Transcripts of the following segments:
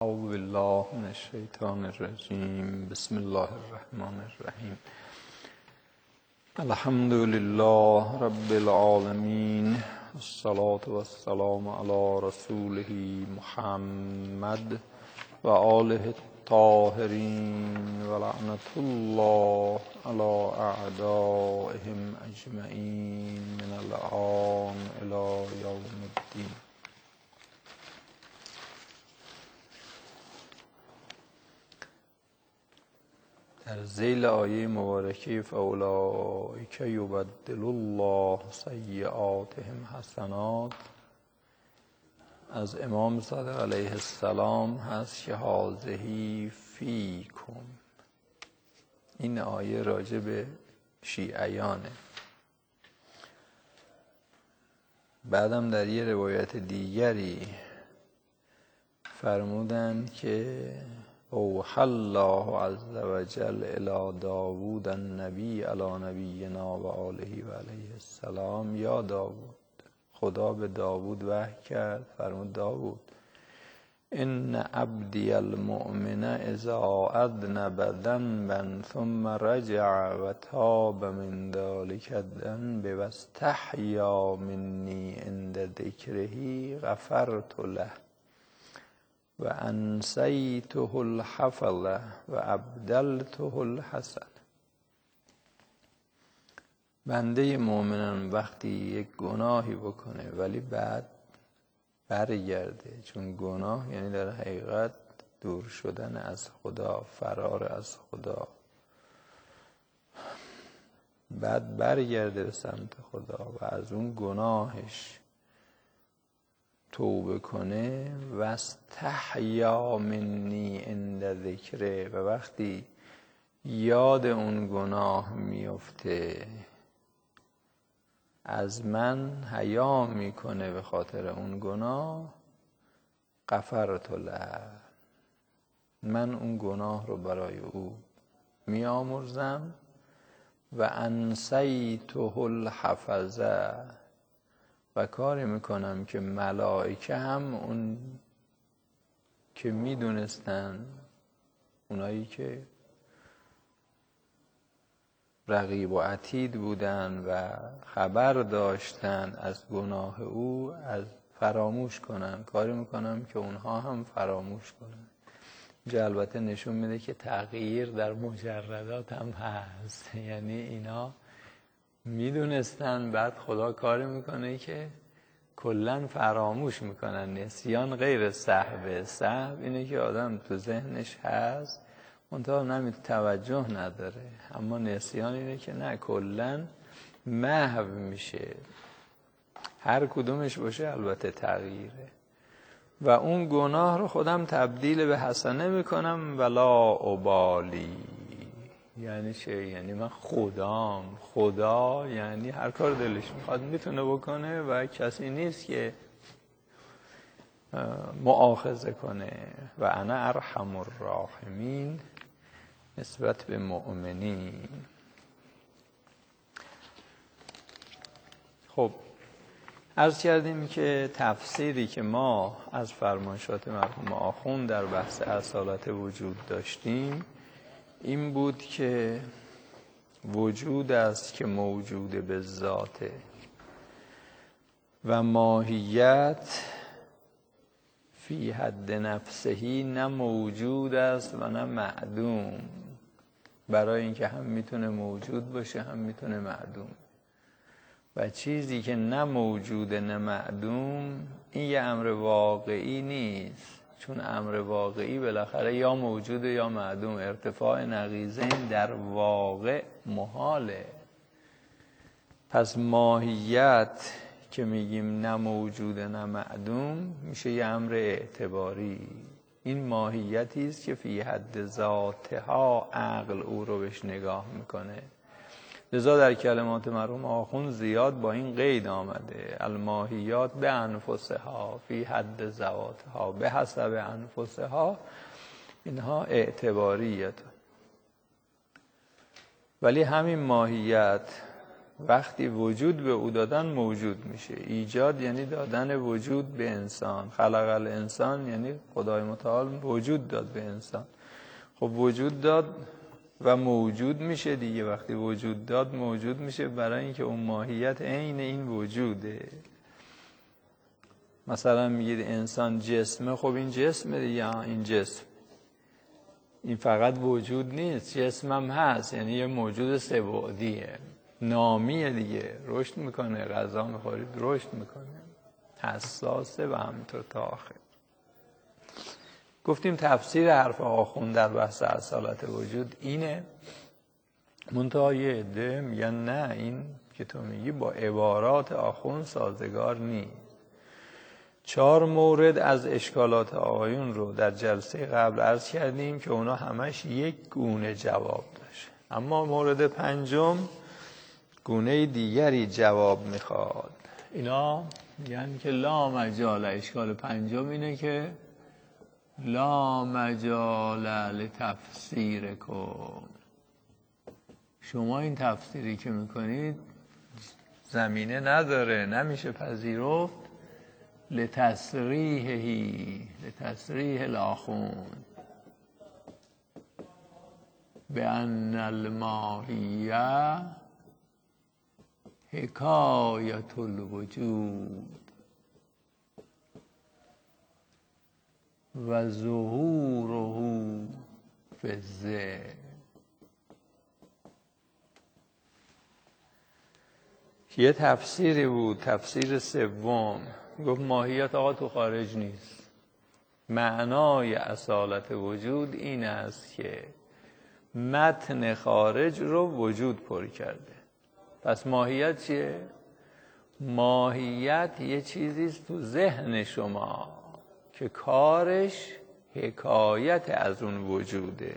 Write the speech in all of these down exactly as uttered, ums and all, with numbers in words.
اعوذ بالله من الشیطان الرجیم. بسم الله الرحمن الرحیم. الحمد لله رب العالمین، الصلاة والسلام علی رسوله محمد و آله الطاهرین و لعنة الله علی اعدائهم اجمعین من الآن الی یوم الدین. در ذیل آیه مبارکه فاولئک یبدل الله سیئاتهم حسنات از امام صادق علیه السلام هست که هذه فیکم. این آیه راجع به شیعیانه. بعدم در یه روایت دیگری فرمودن که اوحی الله عز وجل الی داوود النبی علی نبینا و آله و علیه السلام. یا داوود، خدا به داوود وحی کرد، فرمود داوود ان عبدی المؤمن اذا اذنب ذنبا ثم رجع و تاب من ذلک الذنب واستحیا منی عند ذکره غفرت له و انسیته الحفظ و ابدلته الحسن. بنده مؤمنان وقتی یک گناهی بکنه ولی بعد برگرده، چون گناه یعنی در حقیقت دور شدن از خدا، فرار از خدا، بعد برگرده به سمت خدا و از اون گناهش توبه کنه و استحیا منی عند ذکره، و وقتی یاد اون گناه میفته از من حیا میکنه به خاطر اون گناه، غفرت له، من اون گناه رو برای او میامرزم و انسیته الحفظه، و کاری میکنم که ملائکه هم اون که میدونستن، اونایی که رقیب و عتید بودن و خبر داشتن از گناه او، از فراموش کنن، کاری میکنم که اونها هم فراموش کنن. اینجا البته نشون میده که تغییر در مجردات هم هست، یعنی اینا میدونستن، بعد خدا کاری میکنه که کلن فراموش میکنن. نسیان غیر سهو. سهو اینه که آدم تو ذهنش هست منتها نمی توجه نداره، اما نسیان اینه که نه، کلن محو میشه. هر کدومش باشه البته تغییره. و اون گناه رو خودم تبدیل به حسنه میکنم ولا ابالی. یعنی چه؟ یعنی من خدام. خدا یعنی هر کار دلش میخواد میتونه بکنه و کسی نیست که مؤاخذه کنه. و انا ارحم الراحمین نسبت به مؤمنین. خب عرض کردیم که تفسیری که ما از فرمایشات مرحوم آخوند در بحث اصالت وجود داشتیم این بود که وجود است که موجود به ذاته و ماهیت فی حد نفسهی نه موجود است و نه معدوم، برای اینکه هم میتونه موجود باشه هم میتونه معدوم. و چیزی که نه موجود نه معدوم این یه امر واقعی نیست، چون امر واقعی بالاخره یا موجود یا معدوم. ارتفاع نقیضین در واقع محاله. پس ماهیت که میگیم نه موجود نه معدوم میشه یه امر اعتباری. این ماهیتی است که فی حد ذاتها عقل او رو بهش نگاه میکنه. لذا در کلمات مرحوم آخوند زیاد با این قید آمده: الماهیات به انفسها فی حد ذواتها به حسب انفسها. اینها اعتباریت. ولی همین ماهیت وقتی وجود به او دادن موجود میشه. ایجاد یعنی دادن وجود به انسان. خلق الانسان یعنی خدای متعال وجود داد به انسان. خب وجود داد و موجود میشه دیگه. وقتی وجود داد موجود میشه، برای اینکه اون ماهیت عین این وجوده. مثلا میگید انسان جسمه، خب این جسمه دیگه، این جسم، این فقط وجود نیست، جسمم هست، یعنی یه موجود سه‌بعدیه، نامیه دیگه، رشد میکنه، غذا میخورید رشد میکنه، حساسه و همینطور تا آخر. گفتیم تفسیر حرف آخوند در بحث اصالت وجود اینه. منتها یه عده میگن نه، این که تو میگی با عبارات آخوند سازگار نیست. چهار مورد از اشکالات آقایون رو در جلسه قبل عرض کردیم که اونا همش یک گونه جواب داشت، اما مورد پنجم گونه دیگری جواب میخواد. اینا یعنی که لا مجال، اشکال پنجم اینه که لا مجال لتفسیر کن. شما این تفسیری که میکنید زمینه نداره، نمیشه پذیرفت لتصریحی، لتصریح الآخوند بأن الماهیه حکایت الوجود و ظهوره فی الذهن. یه تفسیری بود، تفسیر سوم، گفت ماهیت آقا تو خارج نیست. معنای اصالت وجود این است که متن خارج رو وجود پر کرده. پس ماهیت چیه؟ ماهیت یه چیزیست تو ذهن شما که کارش حکایت از اون وجوده.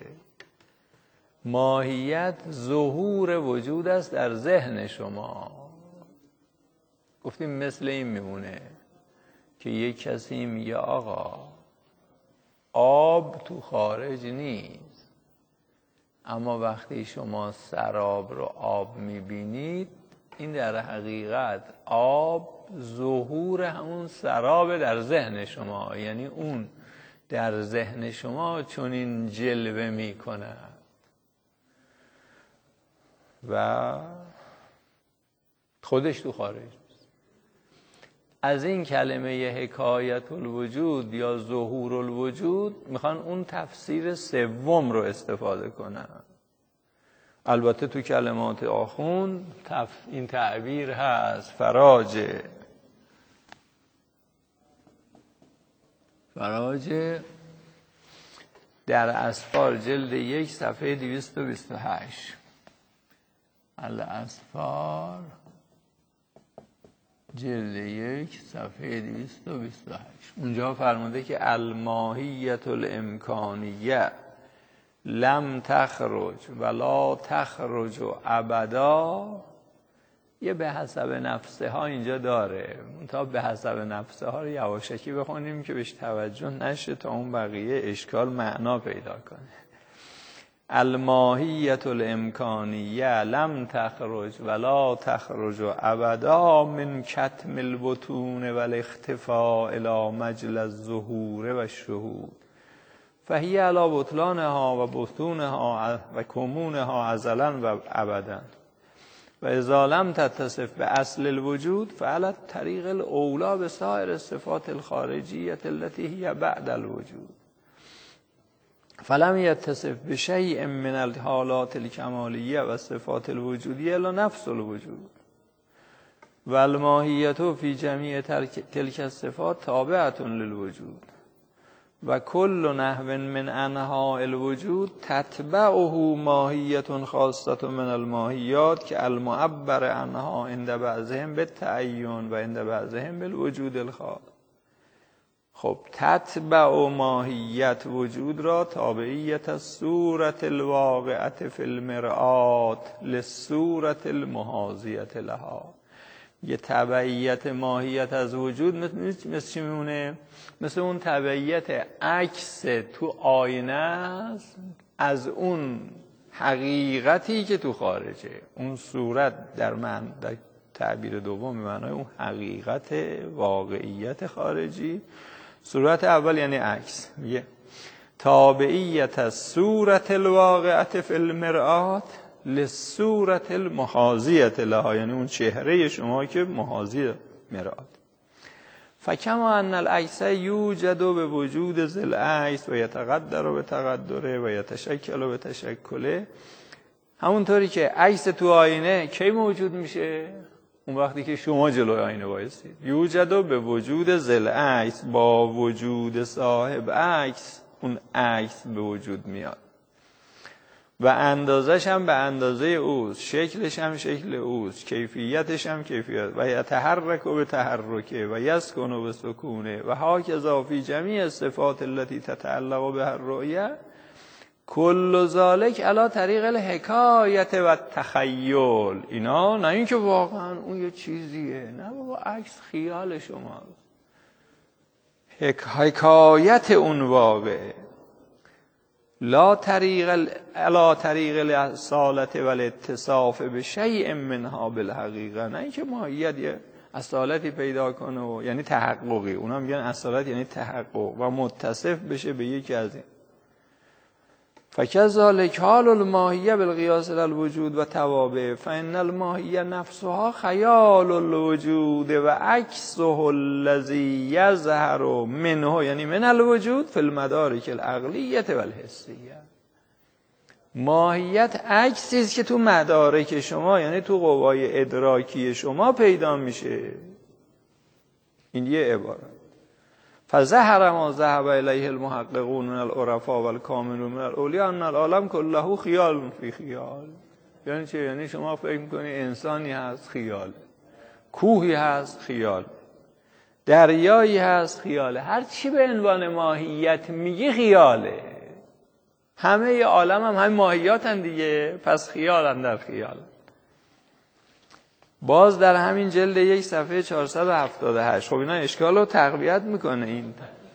ماهیت ظهور وجود است در ذهن شما. گفتیم مثل این میمونه که یک کسی میگه آقا آب تو خارج نیست، اما وقتی شما سراب رو آب میبینید، این در حقیقت آب ظهور همون سراب در ذهن شما، یعنی اون در ذهن شما چون این جلوه میکنه و خودش تو خارج نیست. از این کلمه حکایت الوجود یا ظهور الوجود میخوان اون تفسیر سوم رو استفاده کنن. البته تو کلمات آخوند تف... این تعبیر هست، فراجه فراجه در اسفار جلد یک صفحه دویست و بیست و هشت. الاسفار جلد یک صفحه دویست و بیست و هشت. اونجا فرموده که الماهیت الامکانیه لم تخرج ولا تخرج ابدا. یه به حسب نفسه ها اینجا داره، تا به حسب نفسه ها رو یواشکی بخونیم که بهش توجه نشه تا اون بقیه اشکال معنا پیدا کنه. الماهیت الامکانیه لم تخرج ولا تخرج ابدا من کتم البطون والاختفاء الى مجل الظهور و الشهود فهی علی بطلانها و بطونها و کمونها ازلا و ابدا و اذا لم تتصف به اصل الوجود فعلى طریق الاولی به سایر الصفات الخارجیه التي هي بعد الوجود فلم یتصف بشیء من الحالات الکمالیه و صفات الوجودیه الا نفس الوجود و الماهیت فی جمیع تلک الصفات تابعه للوجود و کل نحو من انحاء الوجود تتبعه ماهیت خاصه من الماهیات که المعبر عنها عند بعضهم بالتعین و عند بعضهم بالوجود الخاص. خب تتبع ماهیت وجود را تابعیت الصورت الواقعه فی المرآت للصورت المحاذیه لها. یه تبعیت ماهیت از وجود مثل مثل چی میمونه؟ مثل اون تبعیت عکس تو آینه است از اون حقیقتی که تو خارجه، اون صورت در من در تعبیر دوم معنای اون حقیقت واقعیت خارجی. صورت اول یعنی عکس، میگه تابعیت از صورت الواقعت فی المرآت لصورت المحاذیت لها، یعنی اون چهره شما که محاذی مرآت. فکما ان العکس یوجد به وجود ذل عکس و یتقدر به تقدره و یتشکل به تشکله، همونطوری که عکس تو آینه کی موجود میشه؟ اون وقتی که شما جلوی آینه وایسید. یوجد به وجود ذل عکس، با وجود صاحب عکس اون عکس به وجود میاد و اندازش هم به اندازه اوست، شکلش هم شکل اوست، کیفیتش هم کیفیت و یتحرک و به تحرکه و یسکن و به سکونه و هاکذا فی جمیع صفات التي تتعلق به الرؤیه کل ذالک علی طریق الحکایت و تخیل. اینا نه اینکه واقعا اون یه چیزیه، نه بابا، عکس خیال شماست، حکایت اون واقعه. لا طریق علا طریق الاصالت و الاتصاف به شیء منها بالحقیقه، نه اینکه ماهیت یه اصالتی پیدا کنه و یعنی تحققی، اونا میگن اصالت یعنی تحقق و متصف بشه به یکی از این. فکذالک حال الماهیه بالقیاس الوجود و توابع، فان الماهیه نفسها خیال الوجود و عکسه الذی یظهر منه، یعنی من الوجود فی المدارک العقلیه و الحسیه. ماهیت عکسی است که تو مدارک شما، یعنی تو قوای ادراکی شما پیدا میشه. این یه عبارت. فظهر ما ذهب الیه المحققون من العرفاء والکاملون من الاولیاء ان العالم كله خیال فی خیال. یعنی چه؟ یعنی شما فکر میکنی انسانی هست خیال، کوهی هست خیال، دریایی هست خیاله، هر چی به عنوان ماهیت میگی خیاله. همه عالم هم همین ماهیات هم دیگه، پس خیال هم در خیال. باز در همین جلد یک صفحه چهارصد و هفتاد و هشت. خب اینا اشکال رو تقویت میکنه. این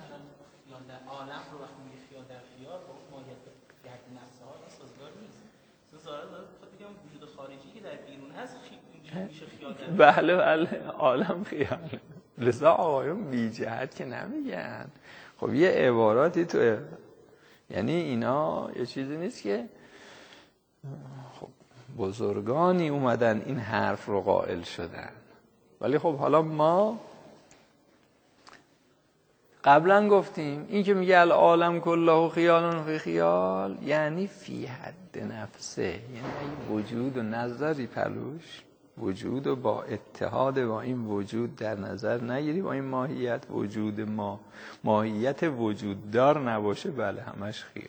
بله بله عالم خیال. لذا آقایون بی جهت که نمیگن. خب یه عباراتی تو، یعنی اینا یه چیزی نیست که خب بزرگانی اومدن این حرف رو قائل شدن. ولی خب حالا ما قبلا گفتیم این که میگه العالم کله خیال فی خیال، یعنی فی حد نفسه، یعنی وجود و نظری پلوش، وجود و با اتحاد با این وجود در نظر نگیری، با این ماهیت وجود ما ماهیت وجود دار نباشه، بله همش خیال.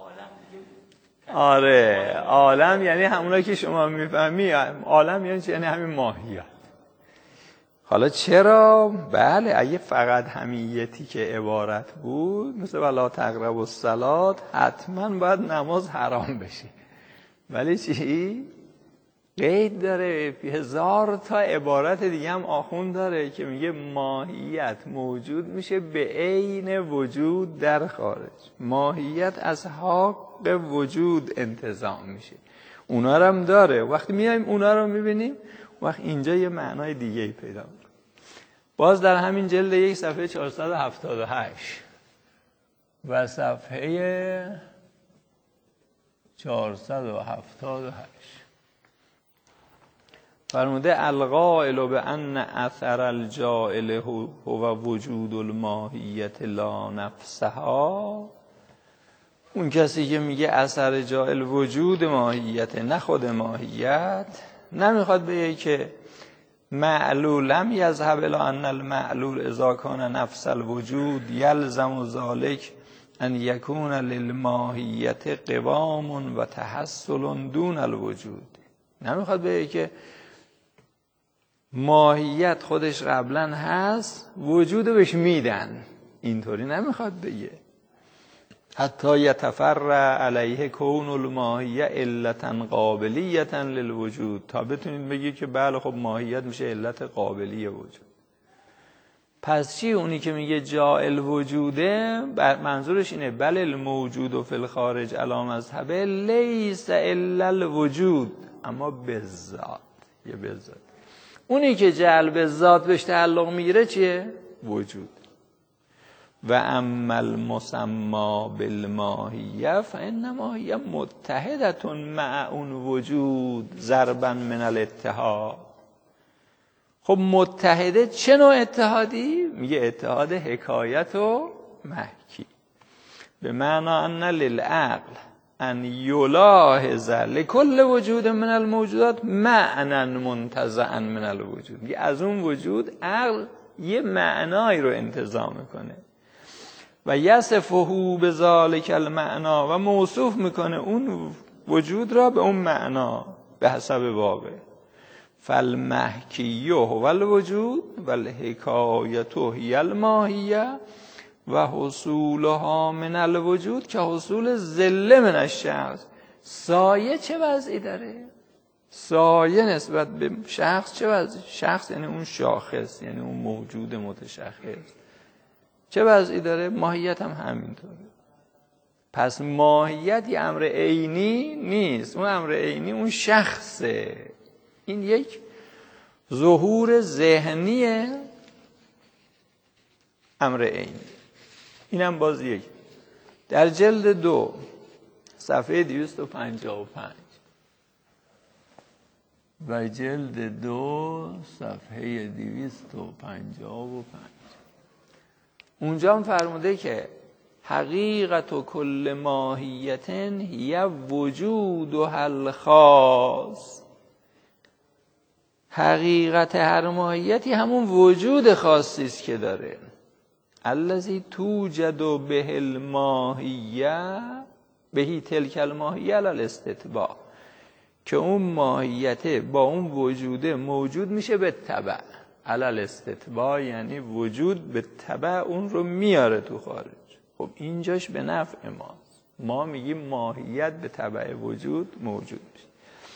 آره عالم یعنی همونایی که شما میفهمی، عالم یعنی چی؟ یعنی همین ماهیت. حالا چرا؟ بله اگه فقط همیتی که عبارت بود، مثل ولا تقربوا الصلاة، حتما باید نماز حرام بشه. ولی چی؟ قید داره، هزار تا عبارت دیگه هم آخوند داره که میگه ماهیت موجود میشه به عین وجود در خارج، ماهیت از حق وجود انتزاع میشه. اونا رو هم داره. وقتی میایم اونا رو میبینیم، وقت اینجا یه معنای دیگه ای پیدا میکنه. باز در همین جلد یک صفحه چهارصد و هفتاد و هشت و صفحه چهارصد و هفتاد و هشت فرموده القائل به ان اثر الجائل هو وجود الماهیت لا نفسها، اون کسی که میگه اثر جائل وجود ماهیت نه خود ماهیت، نمیخواد بگه که معلولم یذهب الی ان المعلول اذا کان نفس الوجود یلزم ذلك ان یکون للماهیت قوام و تحصل دون الوجود. نمیخواد بگه که ماهیت خودش قبلا هست، وجود بهش میدن، اینطوری نمیخواد بگه. حتی یتفرع علیه کون الماهیه علتا قابلیتا للوجود، تا بتونید بگید که بله خب ماهیت میشه علت قابلی وجود. پس چی؟ اونی که میگه جائل وجوده منظورش اینه بل الموجود و فی الخارج علی مذهبه لیس الا الوجود، اما بالذات، یه بالذات. اونی که جعل بالذات بهش تعلق میگیره چیه؟ وجود. و اما المسما بالماهیه فانما هی متحدة مع اون وجود ضربا من الاتحاد. خب متحده چه نوع اتحادی؟ میگه اتحاد حکایت و محکی. به معنی ان للعقل ان یلاحظ لکل وجود من الموجودات معنی منتزعا من الوجود. میگه از اون وجود عقل یه معنایی رو انتزاع میکنه و یصفه بذالک المعنا، و موصوف میکنه اون وجود را به اون معنا به حسب واقع. فالمحکی هو الوجود و الحکایت هی الماهیه و حصولها من الوجود که حصول ذله من الشخص. سایه چه وضعی داره؟ سایه نسبت به شخص چه وضعی؟ شخص یعنی اون شاخص، یعنی اون موجود متشخص، چه وضعی داره؟ ماهیت هم همینطوره. پس ماهیت یه امر عینی نیست، اون امر عینی اون شخصه. این یک ظهور ذهنی امر عینی. اینم باز یک در جلد دو صفحه دویست و پنجاه و پنج و جلد دو صفحه دویست و پنجاه و پنج اونجا هم فرموده که حقیقت و کل ماهیتن هی وجود و حل خاص. حقیقت هر ماهیتی همون وجود خاصی است که داره. الذی توجد به الماهیه بهی تلک الماهیه علی الاستتباع، که اون ماهیت با اون وجود موجود میشه به تبع. علی الاستتباع یعنی وجود به تبع اون رو میاره تو خارج. خب اینجاش به نفع ماست. ما میگیم ماهیت به تبع وجود موجود میشه.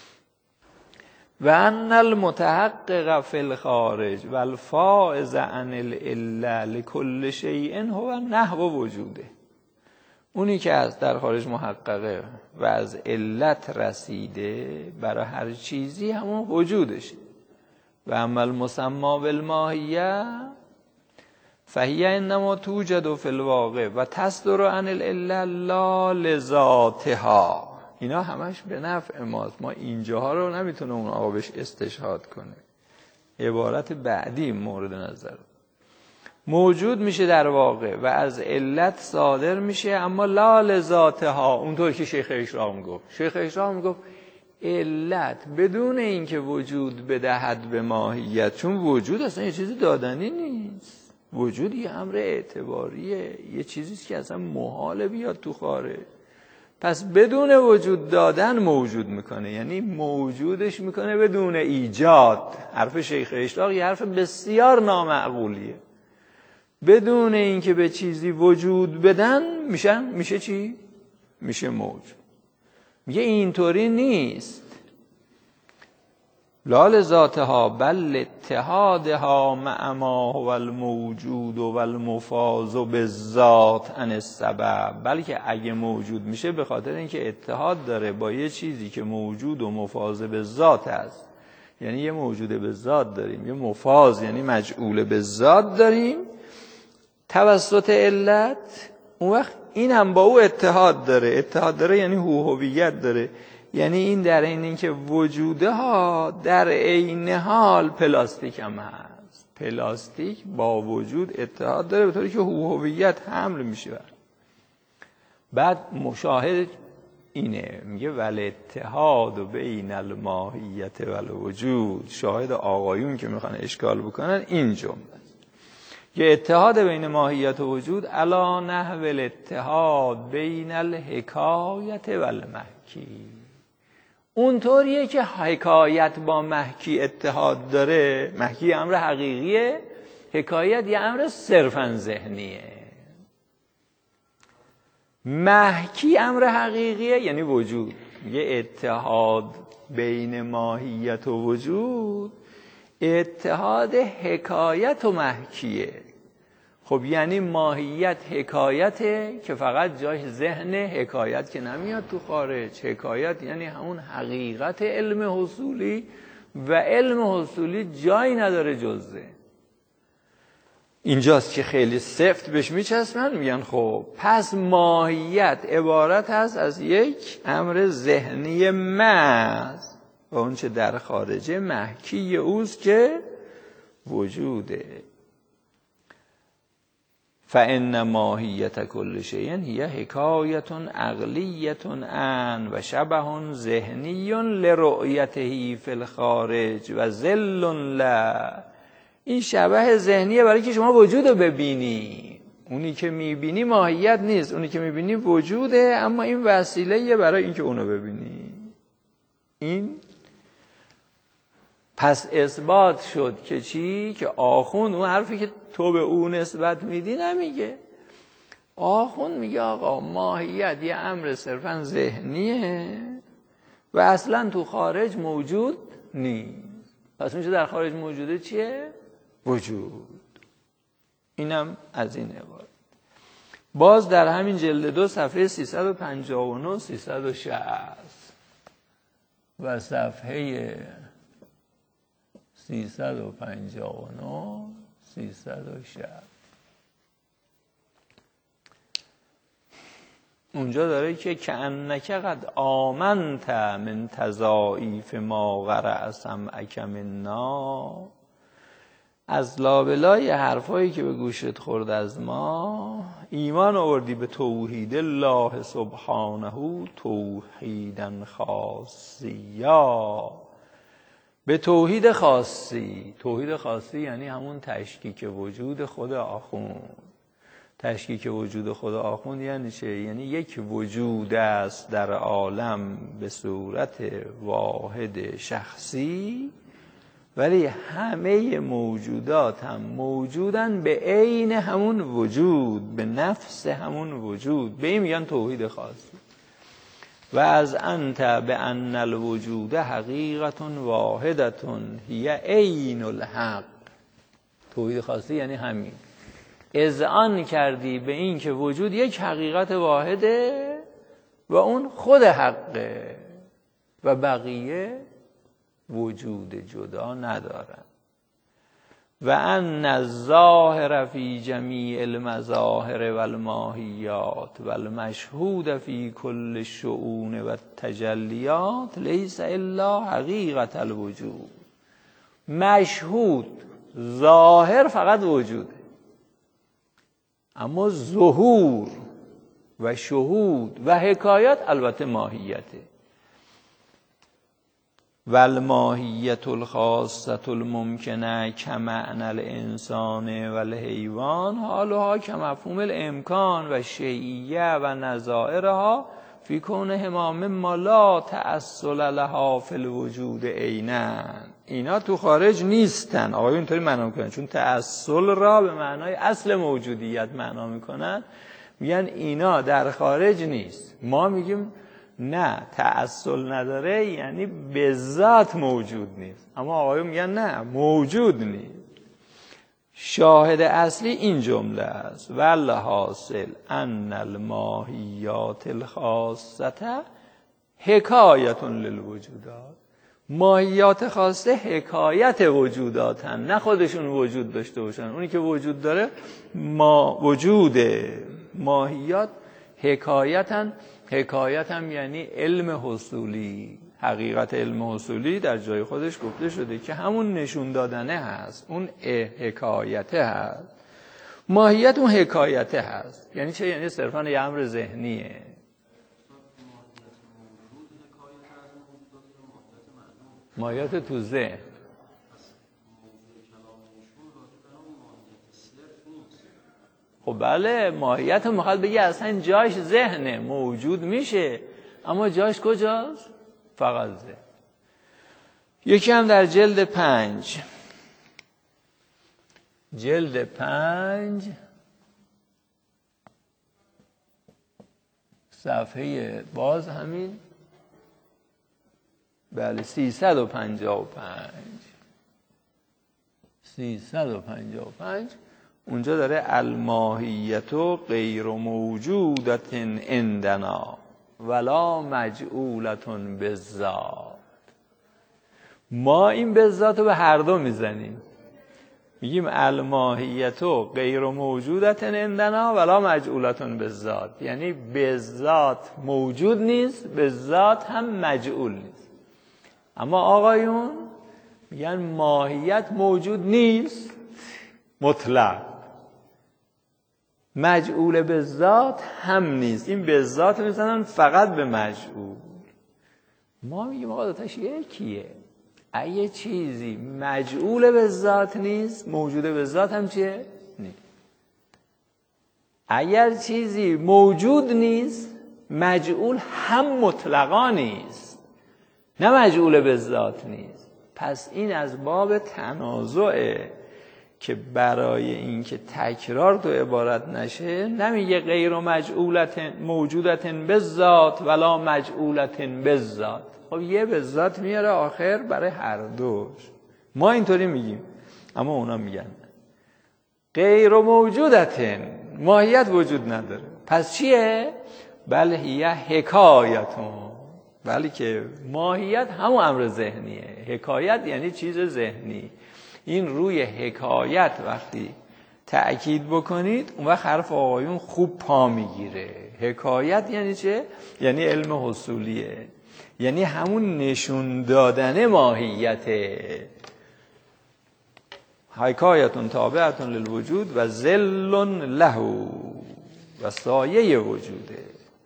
و ان المتحقق فی الخارج و الفائز عن العله لكل شیء هو نحو وجوده. اونی که از در خارج محققه و از علت رسیده برای هر چیزی همون وجودشه. و اما المسما بالماهیه فهی انما توجد فی الواقع و تصدر عن العله لا لذاتها. اینا همش به نفع ماست. ما اینجاها رو نمیتونه اون آقا بهش استشهاد کنه. عبارت بعدی مورد نظر موجود میشه در واقع و از علت صادر میشه، اما لا لذاتها. اونطور که شیخ اشراق میگفت. شیخ اشراق میگفت علت بدون اینکه وجود بدهد به ماهیت، چون وجود اصلا یه چیزی دادنی نیست. وجود یه امر اعتباریه، یه چیزیست که اصلا محاله بیاد تو خارج. پس بدون وجود دادن موجود میکنه، یعنی موجودش میکنه بدون ایجاد. حرف شیخ اشراق یه حرف بسیار نامعقولیه. بدون اینکه به چیزی وجود بدن میشن میشه چی؟ میشه موجود. میگه اینطوری نیست. لا لذاتها بل اتحادها مع ما هو الموجود و المفاض بالذات عن السبب. بلکه اگه موجود میشه به خاطر اینکه اتحاد داره با یه چیزی که موجود و مفاض بالذات است. یعنی یه موجود بالذات داریم، یه مفاض یعنی مجعول بالذات داریم توسط علت. اون وقت این هم با او اتحاد داره. اتحاد داره یعنی هویت داره. یعنی این در این اینکه وجوده ها در عین حال پلاستیک هم هست. پلاستیک با وجود اتحاد داره به طوری که هویت حمل میشه بر. بعد مشاهد اینه، میگه ول اتحاد بین الماهیت و الوجود. شاهد آقایون که میخوان اشکال بکنن این جمله که اتحاد بین ماهیت و وجود علی نحو الاتحاد بین الحکایت و المحکی. اونطوریه که حکایت با محکی اتحاد داره. محکی امر حقیقیه، حکایت یه امر صرفاً ذهنیه. محکی امر حقیقیه یعنی وجود. یه اتحاد بین ماهیت و وجود اتحاد حکایت و محکیه. خب یعنی ماهیت حکایته که فقط جاش ذهن، حکایت که نمیاد تو خارج. حکایت یعنی همون حقیقت علم حصولی و علم حصولی جایی نداره جز ذهن. اینجاست که خیلی سفت بهش میچسبن، میگن خب پس ماهیت عبارت هست از یک امر ذهنی محض و اون چه در خارجه محکی اوست که وجوده. فإن ماهیت کل شیء هی حکایت عقلیت عن و شبه ذهنی لرؤیته فی الخارج و ظل لا. این شبه ذهنیه برای که شما وجود رو ببینی. اونی که میبینی ماهیت نیست، اونی که میبینی وجوده، اما این وسیله برای اینکه اونو ببینی. این پس اثبات شد که چی؟ که آخوند اون حرفی که تو به اون نسبت میدی نمیگه. آخوند میگه آقا ماهیت یه امر صرفا ذهنیه و اصلا تو خارج موجود نیست. پس اون چه در خارج موجوده چیه؟ وجود. اینم از این عبارت. باز در همین جلد دو صفحه سیصد و پنجاه و نه سیصد و شصت و صفحه سیصد و پنجاه و نه سیصد و شصت اونجا داره که کأنک قد آمنت من تضاعیف ما قرأ سمعک منا. از لابلای حرفایی که به گوشت خورد از ما ایمان آوردی به توحید الله سبحانه توحیدا خاصیا. به توحید خاصی. توحید خاصی یعنی همون تشکیک وجود خود آخوند. تشکیک وجود خود آخوند یعنی چه؟ یعنی یک وجود است در عالم به صورت واحد شخصی، ولی همه موجودات هم موجودن به عین همون وجود، به نفس همون وجود. به این میگن توحید خاصی. و از انت به ان الوجود حقیقت واحدت هی عین الحق. توحید خاصی یعنی همین. اذعان کردی به این که وجود یک حقیقت واحده و اون خود حقه و بقیه وجود جدا ندارن. و ان الظاهر فی جمیع المظاهر و الماهیات و المشهود فی کل الشؤون و التجلیات لیس الا حقیقت الوجود. مشهود ظاهر فقط وجوده، اما ظهور و شهود و حکایت البته ماهیته. و الماهیت الخاصة الممکنه کمعنى الانسان و الحیوان حالها کمفهوم الامکان و شیعیه و نظائرها فی کونهما مما لا تأصل لها فی الوجود عیناً. اینا تو خارج نیستن. آقایون اینطوری معنا میکنن، چون تأصل را به معنای اصل موجودیت معنا میکنن، میگن اینا در خارج نیست. ما میگیم نه، تأصل نداره یعنی به ذات موجود نیست، اما آقایون میگن نه، موجود نیست. شاهد اصلی این جمله است: والحاصل ان الماهیات الخاصه حکایت للوجودات. ماهیات خاصه حکایت وجوداتن، نه خودشون وجود داشته باشن. اونی که وجود داره ما وجوده. ماهیات حکایتن. حکایت هم یعنی علم حصولی. حقیقت علم حصولی در جای خودش گفته شده که همون نشون دادنه هست، اون حکایته هست. ماهیت اون حکایته هست. یعنی چه؟ یعنی صرفا یه امر ذهنیه. ماهیت تو ذهن. خب بله، ماهیت هم میخواد بگه اصلا جاش ذهنه، موجود میشه، اما جاش کجاست؟ فقط ذهن. یکی هم در جلد پنج جلد پنج صفحه باز همین بله سیصد و پنجاه و پنج سیصد و پنجاه و پنج اونجا داره الماهیت غیر موجودت عندنا ولا مجعولت بالذات. ما این بالذات رو به هر دو میزنیم، میگیم الماهیت غیر موجودت عندنا ولا مجعولت بالذات، یعنی بالذات موجود نیست، بالذات هم مجعول نیست. اما آقایون میگن ماهیت موجود نیست مطلق، مجعول بالذات هم نیست. این بالذات میزنن فقط به مجعول. ما میگیم آقا دوتاش یکیه. اگه چیزی مجعول بالذات نیست، موجود بالذات هم چیه؟ نیست. اگر چیزی موجود نیست، مجعول هم مطلقا نیست، نه مجعول بالذات نیست. پس این از باب تنازعه که برای اینکه تکرار تو عبارت نشه نمیگه غیر مجعولت موجودت بالذات ولا مجعولت بالذات. خب یه بالذات میاره آخر برای هر دوش. ما اینطوری میگیم، اما اونا میگن غیر موجودت، ماهیت وجود نداره. پس چیه؟ بله هی حکایتون، ولی که ماهیت همون امر ذهنیه. حکایت یعنی چیز ذهنی. این روی حکایت وقتی تأکید بکنید اون وقت حرف آقایون خوب پا میگیره. حکایت یعنی چه؟ یعنی علم حصولیه، یعنی همون نشون دادن ماهیته. حکایتون تابعتون للوجود و ظل له و سایه وجوده.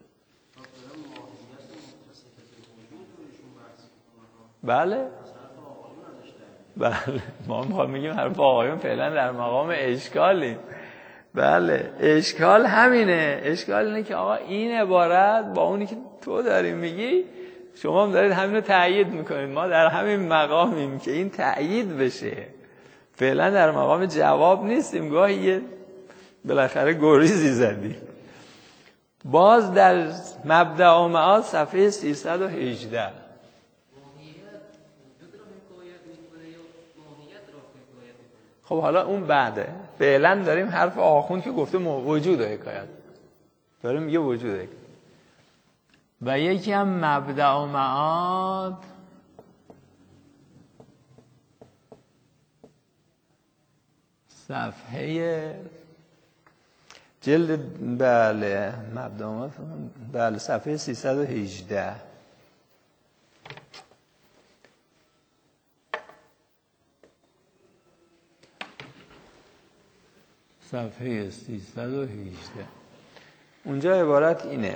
بله بله ما میگیم حرف آقایون فعلا در مقام اشکالیم. بله اشکال همینه. اشکال اینه که آقا این عبارت با اونی که تو داری میگی، شما هم دارید همین رو تأیید میکنید. ما در همین مقامیم که این تأیید بشه. فعلا در مقام جواب نیستیم. گاهی یه بالاخره گریزی زدی. باز در مبدأ و معاد صفحه سیصد و هجده. خب حالا اون بعده. فعلا داریم حرف آخوند که گفته وجود و حکایت داریم میگه وجود و حکایت. و یکی هم مبدأ و معاد صفحه جلد بله مبدأ و معاد بله صفحه سیصد و هجده. صفحه سیصد و هجده. اونجا عبارت اینه: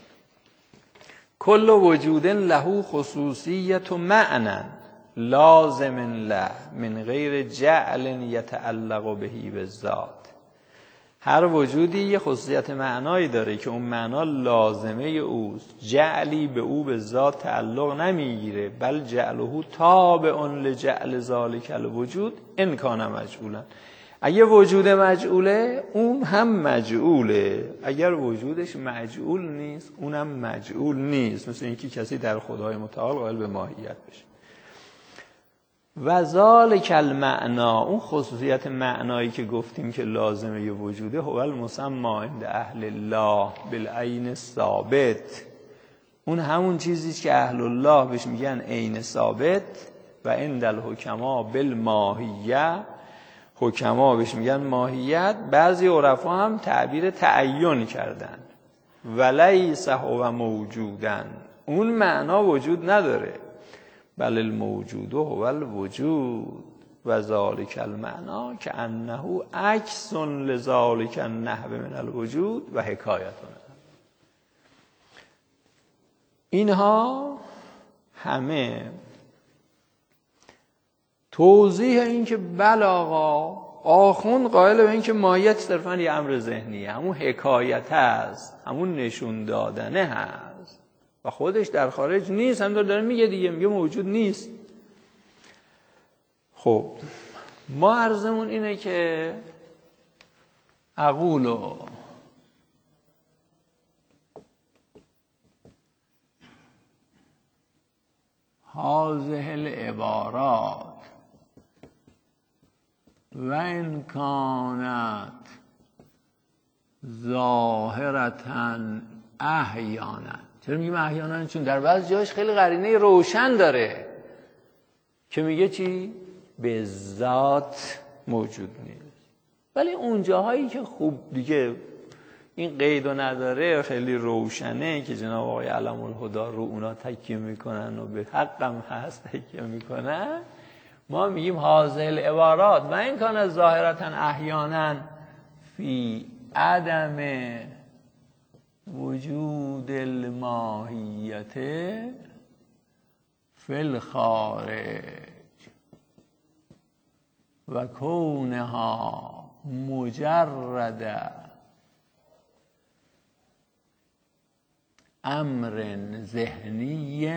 کل وجود له خصوصیت و معنی لازم له من غیر جعل یتعلق بهی بالذات. هر وجودی یه خصوصیت معنایی داره که اون معنا لازمه اوست، جعلی به او به ذات تعلق نمیگیره، بل جعله تابع لجعل ذالک الوجود ان کان مجعولا. اگه وجود مجعوله اون هم مجعوله، اگر وجودش مجعول نیست اونم مجعول نیست. مثل اینکه کسی در خدای متعال قائل به ماهیت بشه. و ذالک المعنا، اون خصوصیت معنایی که گفتیم که لازمه ی وجوده، هو المسمى عند اهل الله بالعین ثابت. اون همون چیزی که اهل الله بهش میگن عین ثابت. و عند الحکما بالماهیه، حکما بهش میگن ماهیت. بعضی عرفا هم تعبیر تعین کردن. ولیس هو موجودن، اون معنا وجود نداره. بل الموجود هو الوجود و ذالک المعنا که انه عکس لذالک النحو من الوجود و حکایتون. اینها همه توضیح این که بله آقا آخوند قائل به این که ماهیت صرفا یه امر ذهنیه، همون حکایت هست، همون نشون دادنه هست و خودش در خارج نیست. هم داره میگه دیگه، میگه موجود نیست. خب ما عرضمون اینه که اقولو هذه العبارات و ان کانت ظاهرتاً احیانا. چرا میگیم احیانا؟ چون در بعض جاش خیلی قرینه روشن داره که میگه چی؟ به ذات موجود نیست. ولی اون جاهایی که خوب دیگه این قیدو نداره، خیلی روشنه که جناب آقای علم الهدی رو اونا تکیه میکنن و به حقم هست تکیه میکنن، ما میگیم هذه العبارات و این کان ظاهرتا احیانا فی عدم وجود الماهیت فی الخارج و کونها مجرد امر ذهنی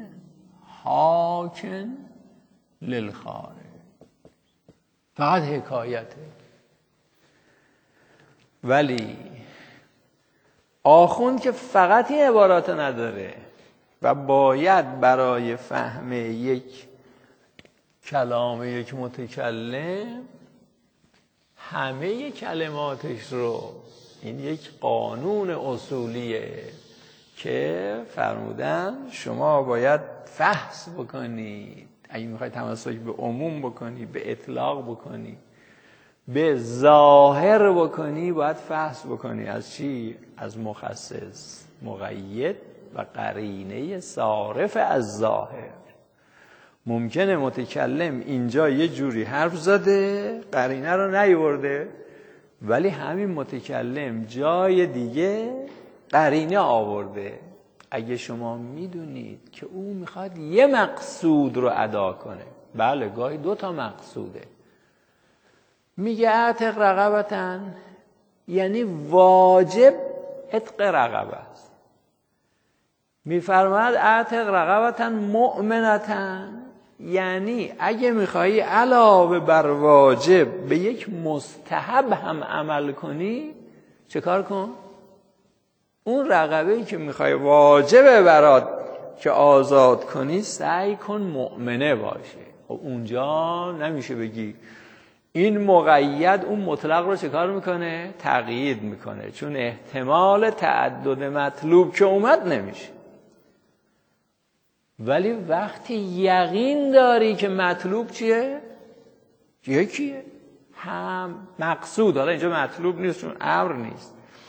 حاکن للخارج. فقط حکایته. ولی آخوند که فقط این عبارات نداره و باید برای فهم یک کلام یک متکلم همه کلماتش رو، این یک قانون اصولیه که فرمودن شما باید فحص بکنید. اگه میخوای تمسک به عموم بکنی، به اطلاق بکنی، به ظاهر بکنی، باید فحص بکنی. از چی؟ از مخصص، مقید و قرینه صارف از ظاهر. ممکنه متکلم اینجا یه جوری حرف زده، قرینه رو نیورده، ولی همین متکلم جای دیگه قرینه آورده. اگه شما میدونید که او میخواد یه مقصود رو ادا کنه، بله گاهی دو تا مقصوده، میگه اعتق رقبتن، یعنی واجب عتق رقبه است. میفرماید اعتق رقبتن مؤمنتن، یعنی اگه میخوایی علاوه بر واجب به یک مستحب هم عمل کنی، چه کار کن؟ اون رقبه‌ای که میخوای واجبه برات که آزاد کنی، سعی کن مؤمنه باشه. خب اونجا نمیشه بگی این مقید اون مطلق رو چه کار میکنه؟ تقیید میکنه، چون احتمال تعدد مطلوب که اومد نمیشه. ولی وقتی یقین داری که مطلوب چیه؟ یکیه، هم مقصود، حالا اینجا مطلوب نیست چون امر نیست،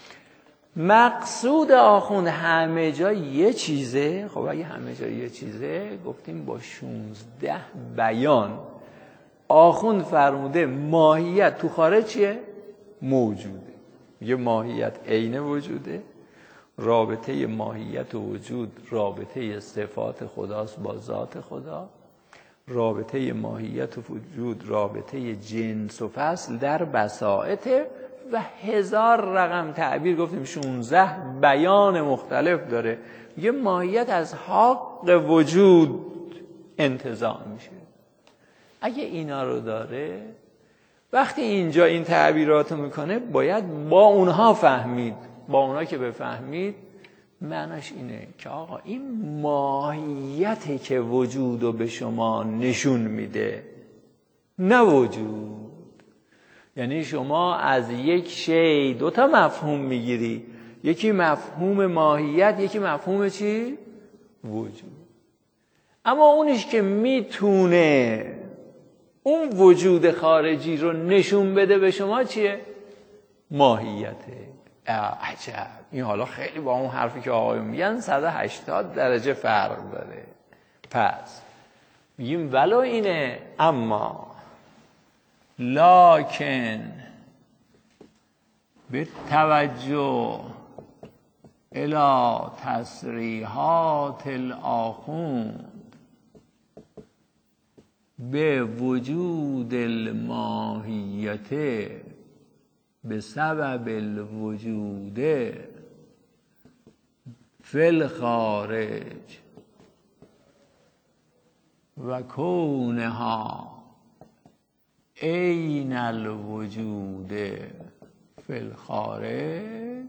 مقصود آخوند همه جا یه چیزه. خب اگه همه جا یه چیزه، گفتیم با شونزده بیان آخوند فرموده ماهیت تو خارج چیه؟ موجوده. میگه ماهیت عین وجوده، رابطه ماهیت و وجود رابطه صفات خداست با ذات خدا، رابطه ماهیت و وجود رابطه جنس و فصل در بساطه و هزار رقم تعبیر. گفتیم شونزده بیان مختلف داره. یه ماهیت از حق وجود انتزاع میشه. اگه اینا رو داره، وقتی اینجا این تعبیرات میکنه باید با اونها فهمید. با اونها که بفهمید معناش اینه که آقا این ماهیتی که وجودو به شما نشون میده، نه وجود. یعنی شما از یک شی دو تا مفهوم میگیری، یکی مفهوم ماهیت، یکی مفهوم چی؟ وجود. اما اونیش که میتونه اون وجود خارجی رو نشون بده به شما چیه؟ ماهیته. عجب، این حالا خیلی با اون حرفی که آقایون میگن صد و هشتاد درجه فرق داره. پس میگیم ولو اینه، اما لکن به توجه الی تصریحات الآخوند به وجود الماهیت به سبب الوجود فی الخارج و کونها عین الوجود فی الخارج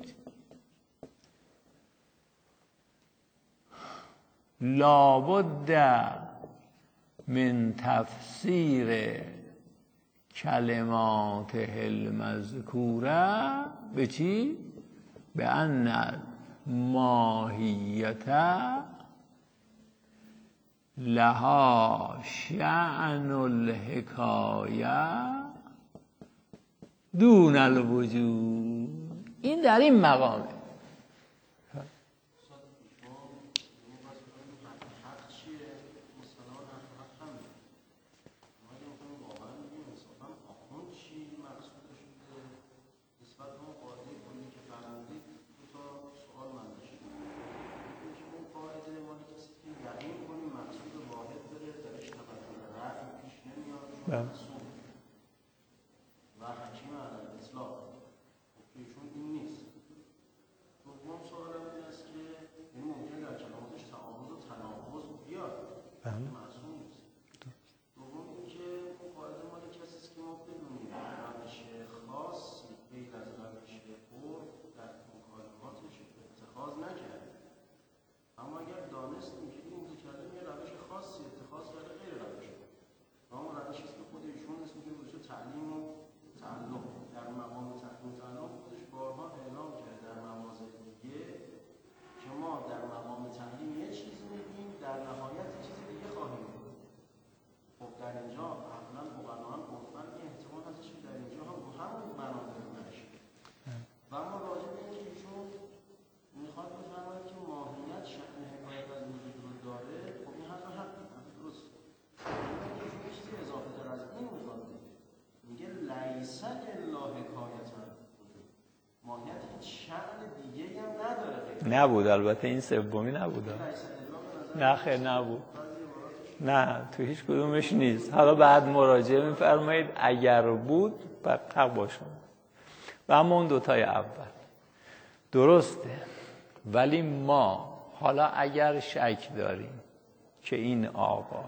لابد من تفسیر کلمات المذکوره به چی؟ به ان ماهیت لها شأن الحکایه دون الوجود. این در این مقامه. و حکیم علی الاطلاق ایشون این نیست. دوم سوالم این است که این ممکنه در کلماتش تعارض و تناقض بیاد، معصوم نیست. دوم اینکه اون قاعده مال کسی است که ما بدونیم روش خاصی غیر از روش عرف در مکالماتش اتخاذ نکرده، اما اگر دانستیم که این متکلم یه روش خاصی اتخاذ کرده غیر روش و اون روشی است که خود ایشون اسم که روش تعلیم و تعلم در مقام تعلیم و تعلم خودش بارها اعلام کرده در مواضع دیگه که ما در مقام تعلیم یه چیزی میگیم، در نهایت یه چیز دیگه خواهیم بود. خب در اینجا اولا مقنعا عرفاً این احتمال هستش که در اینجا هم رو همون معنا داره نشه و اما راجع به اینکه ایشون میخواد بفرماید که ماهیت شأن حکایت از وجود رو داره. خب این حرف حق درست اضافه تر از این میخواد میگه لیس الا حکایتا، ماهیت هیچ شأن دیگه هم نداره. نبود البته این سومی نبود. نه خیر نبود. نه تو هیچ کدومش نیست. حالا بعد مراجعه میفرمایید اگر بود حق باشه. و اما اون دوتای اول درسته، ولی ما حالا اگر شک داریم که این آقا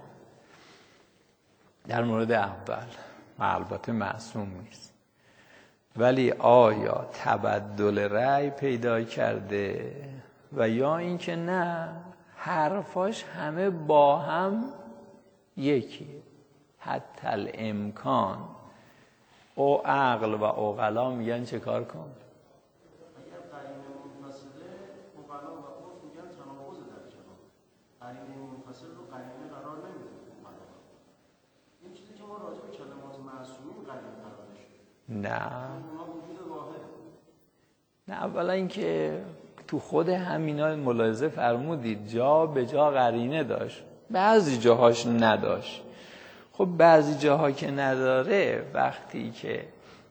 در مورد اول البته معصوم نیست، ولی آیا تبدل رأی پیدا کرده و یا اینکه نه حرفاش همه با هم یکیه، حتی الامکان او عقل و عقلا میگن چه کار کن؟ اگر قرینه منفصله عقلا و عرف میگن تناقض در کلام، قرینه منفصل رو قرینه قرار نمیده. این چیزی که ما راجع به کلمات معصومین قرینه قرار نشده. نه اونا وجود واحد. نه اولا اینکه تو خود همینا ملاحظه فرمودید جا به جا قرینه داشت، بعضی جاهاش نداشت. خب بعضی جاها که نداره وقتی که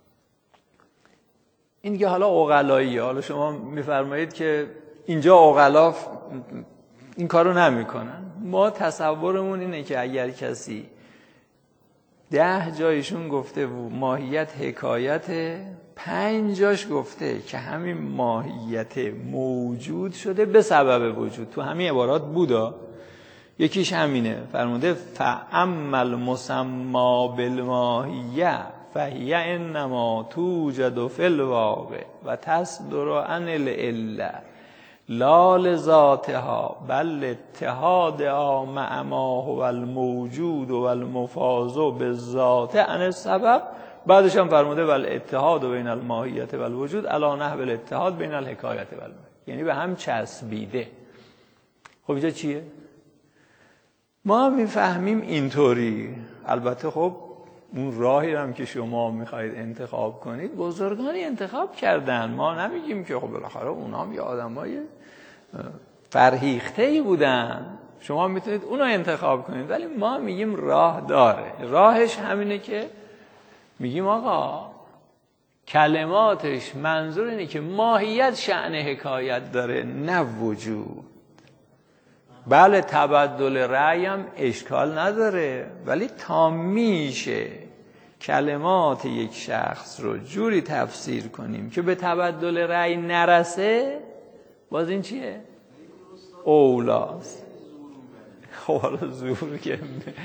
این دیگه حالا عقلاییه، حالا شما میفرمایید که اینجا عقلا این کارو نمیکنن. ما تصورمون اینه که اگر کسی ده جایشون گفته بود ماهیت حکایت، پنج جاش گفته که همین ماهیت موجود شده به سبب وجود، تو همین عبارات بودا. یکیش همینه، فرموده فاما المسما بالماهیه فهی انما توجد فی الواقع و تصدر عن العله لا لذاتها بل اتحادها مع ما هو الموجود و المفاض بالذات عن السبب. بعدش هم فرموده ول اتحاد بین الماهیت و الوجود علی نحو الاتحاد بین الحکایت و الماهیت، یعنی به هم چسبیده. خب اینجا چیه؟ ما میفهمیم اینطوری. البته خب اون راهی هم که شما میخواید انتخاب کنید بزرگانی انتخاب کردن، ما نمیگیم که خب بالاخره اونا هم یه آدمای فرهیخته‌ای بودن، شما میتونید اونو انتخاب کنید، ولی ما میگیم راه داره. راهش همینه که میگیم آقا کلماتش منظور اینه که ماهیت شأن حکایت داره نه وجود. بله تبدل رأی هم اشکال نداره، ولی تا میشه کلمات یک شخص رو جوری تفسیر کنیم که به تبدل رأی نرسه، باز این چیه؟ اولاست. خب حالا زور که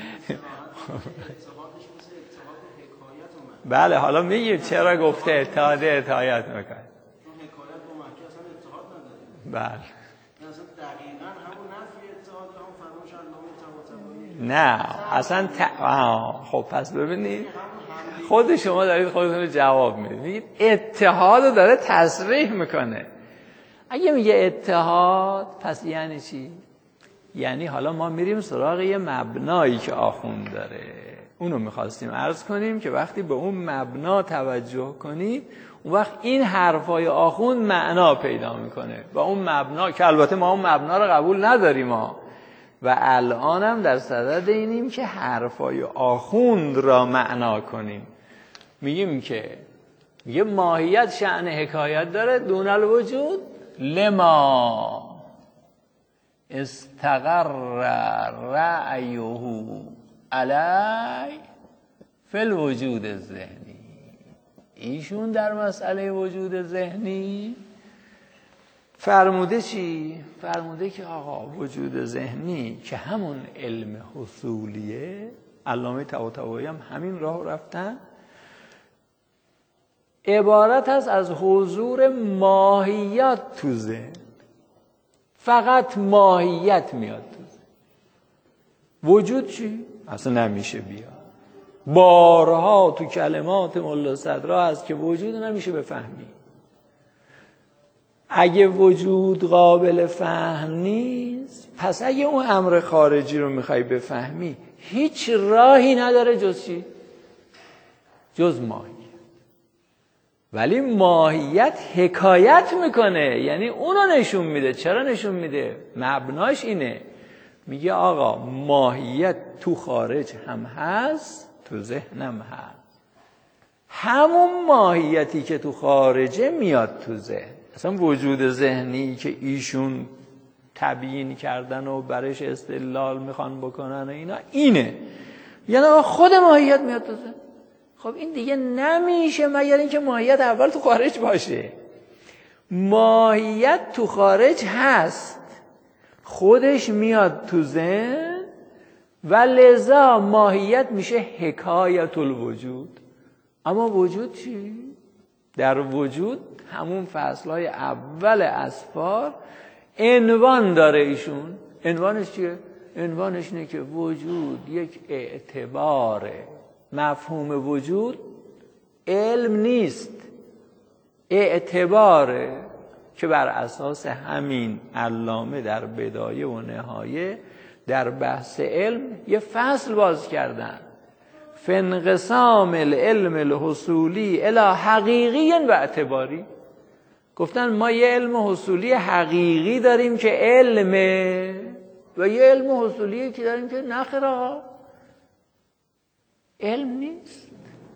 بله حالا میگیم چرا گفته اتحاد اتحایت میکنه؟ چون حکایت با محکی اصلا اتحاد نداره. بله اصلا دقیقاً همون نفی اتحاد همون فرمایش علامه طباطبایی. نه اصلا ت... آه. خب پس ببینید خود شما دارید خودتون رو جواب میدید، میگید اتحاد رو داره تصریح میکنه. اگه میگه اتحاد پس یعنی چی؟ یعنی حالا ما میریم سراغ یه مبنایی که آخوند داره، اونو میخواستیم عرض کنیم که وقتی به اون مبنا توجه کنید اون وقت این حرفای آخوند معنا پیدا میکنه و اون مبنا که البته ما اون مبنا رو قبول نداریم ها و الان هم در صدد اینیم که حرفای آخوند را معنا کنیم. میگیم که میگه ماهیت شأن حکایت داره دون الوجود لما استقر رأیه علی فی الوجود الذهنی. ایشون در مسئله وجود ذهنی فرموده چی؟ فرموده که آقا وجود ذهنی که همون علم حصولیه، علامه طباطبایی هم همین راه رفتن، عبارت است از حضور ماهیت تو ذهن. فقط ماهیت میاد تو ذهن. وجود چی؟ اصلا نمیشه بیاد. بارها تو کلمات ملا صدرا هست که وجود نمیشه بفهمی. اگه وجود قابل فهم نیست، پس اگه اون امر خارجی رو میخوای بفهمی هیچ راهی نداره جز چی؟ جز ماهیت. ولی ماهیت حکایت میکنه، یعنی اونو نشون میده. چرا نشون میده؟ مبناش اینه، میگه آقا ماهیت تو خارج هم هست تو ذهنم هست. همون ماهیتی که تو خارجه میاد تو ذهن. اصلا وجود ذهنی که ایشون تبیین کردن و برش استدلال میخوان بکنن و اینا اینه، یعنی خود ماهیت میاد تو ذهن. خب این دیگه نمیشه مگر اینکه ماهیت اول تو خارج باشه. ماهیت تو خارج هست، خودش میاد تو ذهن و لذا ماهیت میشه حکایت الوجود. اما وجود چی؟ در وجود همون فصلهای اول اسفار عنوان داره ایشون. عنوانش چیه؟ عنوانش اینه که وجود یک اعتباره. مفهوم وجود علم نیست، اعتباره که بر اساس همین علامه در بدایه و نهایه در بحث علم یه فصل باز کردن، فانقسام العلم الحصولی الی حقیقی و اعتباری. گفتن ما یه علم حصولی حقیقی داریم که علمه و یه علم حصولی که داریم که نخرا علم نیست.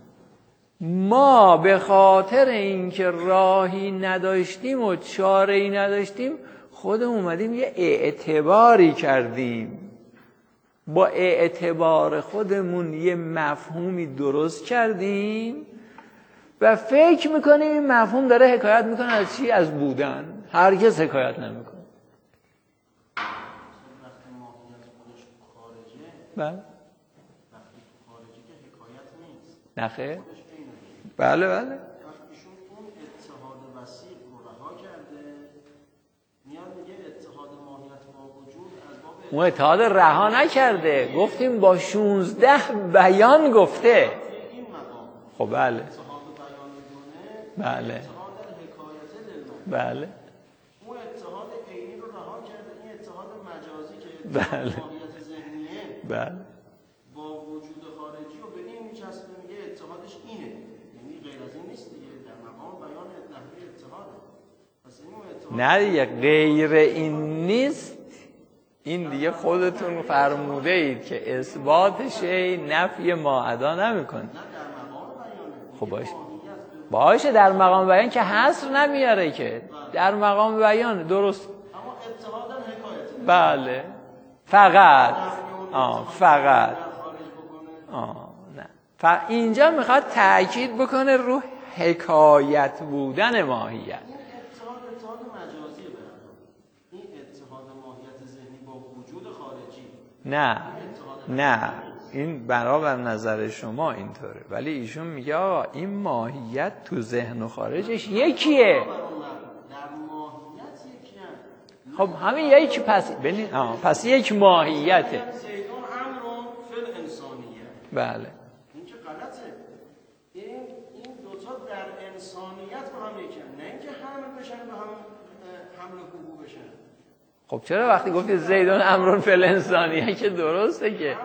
ما به خاطر اینکه راهی نداشتیم و چاره‌ای نداشتیم خودمون اومدیم یه اعتباری کردیم، با اعتبار خودمون یه مفهومی درست کردیم و فکر میکنیم این مفهوم داره حکایت میکنه از چی؟ از بودن. هرگز حکایت نمیکنه. وقتی ماهیت خودش خارجه، بله وقتی تو خارجه که حکایت نیست. نخیر؟ بله بله. ایشون اون اتحاد وسیع رو رها کرده، میاد میگه اتحاد ماهیت با وجود از باب اون اتحاد رها نکرده، گفتیم با شونزده بیان گفته. این مقام خب بله اتحاد بیان میکنه. بله اتحاد حکایت للمعنی. بله اون اتحاد عینی رو رها کرده، این اتحاد مجازی که بله. ماهیت ذهنیه بله با وجود خارجی رو به این میچسبه، میگه اتحادش اینه، یعنی غیر از این نیست دیگه، در مقام بیان نحوه اتحاده. پس این اتحاد نه دیگه غیر این نیست. این دیگه خودتون فرموده اید که اثبات شی نفی ما ادا نمیکنه. نه در مقام بیانه. خب باشه باشه در مقام بیان که حصر نمیاره که، در مقام بیان درست. اما اتحاد هم حکایته. بله فقط آه فقط آه نه ف... اینجا میخواد تأکید بکنه رو حکایت بودن ماهیت. این اتحاد اتحاد مجازیه برام. این اتحاد ماهیت ذهنی با وجود خارجی. نه نه این برابر نظر شما اینطوره، ولی ایشون میگه آقا این ماهیت تو ذهن و خارجش یکیه. در ماهیت یکی هم. خب همین یکی پس ببین آه پس یک ماهیته. زیدون امرون فی الانسانیه. بله این که غلطه. خب چرا وقتی گفتید زیدون امرون فی الانسانیه که درسته که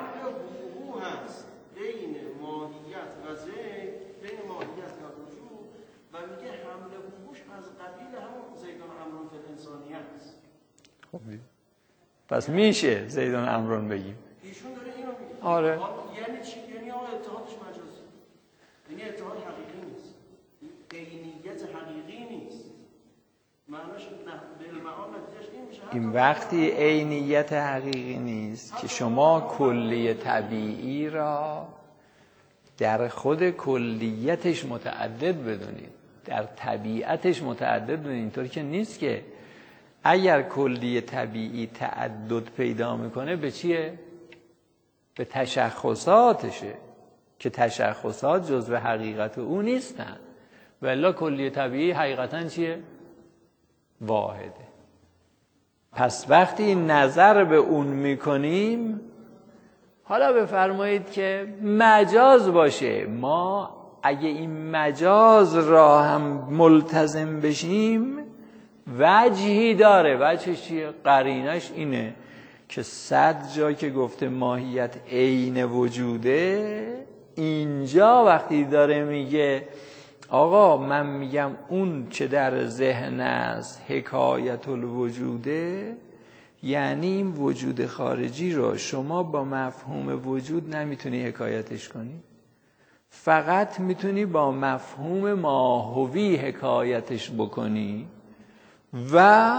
پس میشه زیدون امرون بگیم. ایشون داره اینو میگه. آره. یعنی چی؟ یعنی آقا اتحادش مجازی. یعنی اتحاد حقیقی نیست. عینیت حقیقی نیست. معناش نه بالمعان نتیجهش این میشه. این وقتی عینیت حقیقی نیست که شما کلی طبیعی را در خود کلیتش متعدد بدونید، در طبیعتش متعدد بدونید. اینطوری که نیست که اگر کلی طبیعی تعدد پیدا میکنه به چیه؟ به تشخصاتشه که تشخصات جزو حقیقت او نیستن. والا کلی طبیعی حقیقتا چیه؟ واحده. پس وقتی نظر به اون میکنیم، حالا بفرمایید که مجاز باشه، ما اگه این مجاز را هم ملتزم بشیم وجهی داره. وجهش چیه؟ قرینش اینه که صد جا که گفته ماهیت عین وجوده، اینجا وقتی داره میگه آقا من میگم اون چه در ذهن است حکایت الوجوده، یعنی این وجود خارجی رو شما با مفهوم وجود نمیتونی حکایتش کنی، فقط میتونی با مفهوم ماهوی حکایتش بکنی. و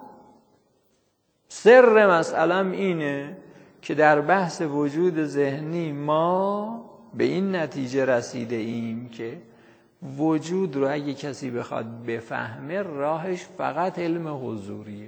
سر مسئلم اینه که در بحث وجود ذهنی ما به این نتیجه رسیده ایم که وجود رو اگه کسی بخواد بفهمه راهش فقط علم حضوریه.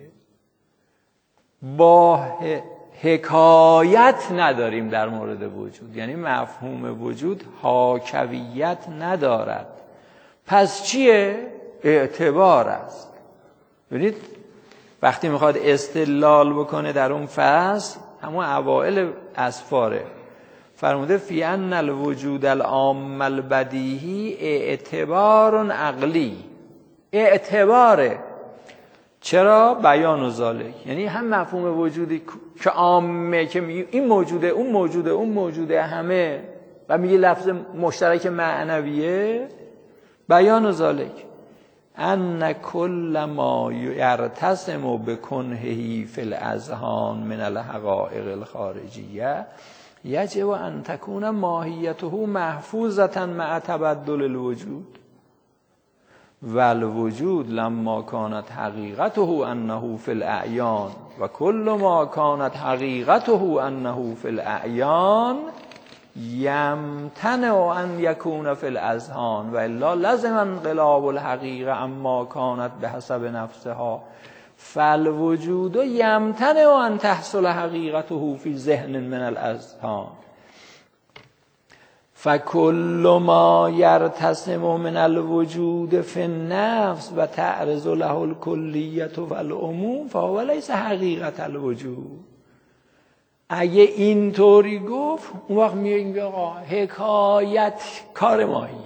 با حکایت نداریم در مورد وجود، یعنی مفهوم وجود حاکویت ندارد. پس چیه؟ اعتبار است. ببینید وقتی میخواد استدلال بکنه در اون فصل، همون اوائل اسفاره فرموده فی ان الوجود العام البدیهی اعتبار عقلی. اعتباره. چرا؟ بیان و ذالک، یعنی هم مفهوم وجودی که عامه که میگه این موجوده اون موجوده اون موجوده همه و میگه لفظ مشترک معنویه، بیان و ذالک ان کل ما یرتسم بکنهی فی الاذهان من الحقائق الخارجیه یجب ان تکون ماهیته محفوظه مع تبدل الوجود و الوجود لما كانت حقیقته انه فی الاعیان و کل ما كانت حقیقته انه فی الاعیان یمتنع ان یکون فی الاذهان و الا لزم انقلاب الحقیقه اما كانت بحسب نفسها فالوجود یمتنع ان تحصل حقیقته فی ذهن من الاذهان فکل ما یرتسم من الوجود فی النفس و تعرض له الکلیه و العموم فهو لیس حقیقت الوجود. اگه اینطوری گفت اون وقت میگه آقا حکایت کار ماهیت،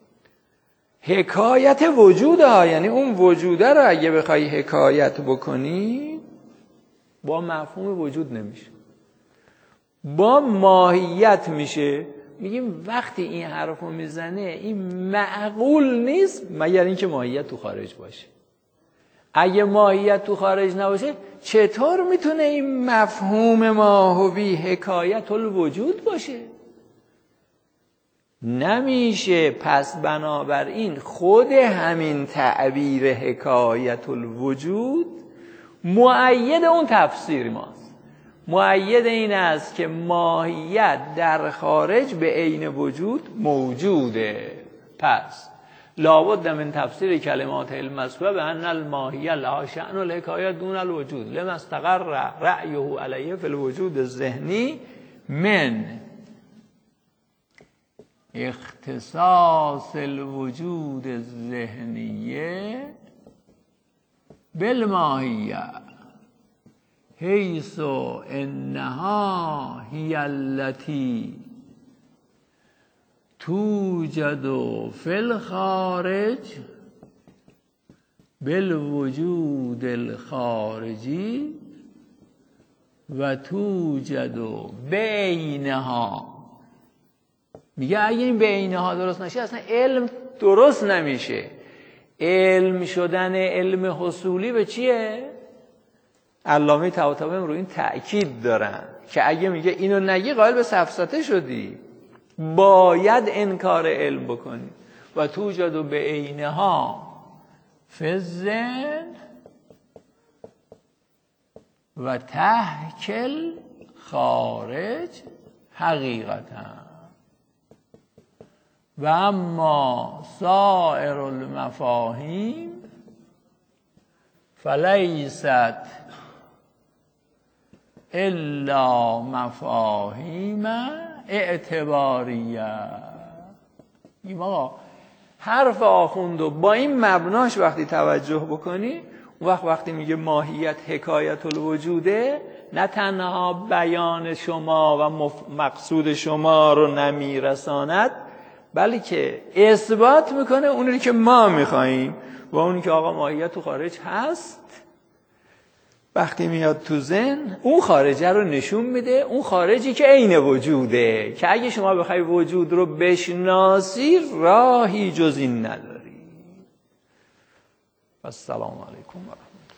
حکایت وجود ها، یعنی اون وجوده رو اگه بخوای حکایت بکنی با مفهوم وجود نمیشه، با ماهیت میشه. میگیم وقتی این حرفو میزنه این معقول نیست مگر اینکه ماهیت تو خارج باشه. اگه ماهیت تو خارج نباشه چطور میتونه این مفهوم ماهوی حکایت الوجود باشه؟ نمیشه. پس بنابراین خود همین تعبیر حکایت الوجود مؤید اون تفسیر ماست. مؤید این است که ماهیت در خارج به عین وجود موجوده. پس لابد من تفسیر کلمات المذکوره به ان الماهیه لها شأن الحکایه دون الوجود لما استقر رأیه علیه فی الوجود الذهنی من اختصاص الوجود الذهنیه بالماهیه حیث انها هی التی توجد فی الخارج بالوجود الخارجی و توجد بینها. میگه اگه این بینها درست نشه اصلا علم درست نمیشه. علم شدن علم حصولی به چیه؟ علامه طباطبایی رو این تأکید دارن که اگه میگه اینو نگی قائل به سفسطه شدی، باید انکار علم بکنی. و توجد بینها فی الذهن و تحکل خارج حقیقتا و اما سائر المفاهیم فلیست الا مفاهیم اعتباریه. این آقا حرف آخوندو با این مبناش وقتی توجه بکنی، اون وقت وقتی میگه ماهیت حکایت الوجوده، نه تنها بیان شما و مقصود شما رو نمیرساند، بلکه اثبات میکنه اونی که ما میخواییم و اونی که آقا ماهیت تو خارج هست. وقتی میاد تو ذهن اون خارجه رو نشون میده، اون خارجی که عین وجوده، که اگه شما بخوای وجود رو بشناسی راهی جز این نداری. السلام علیکم و رحمت الله.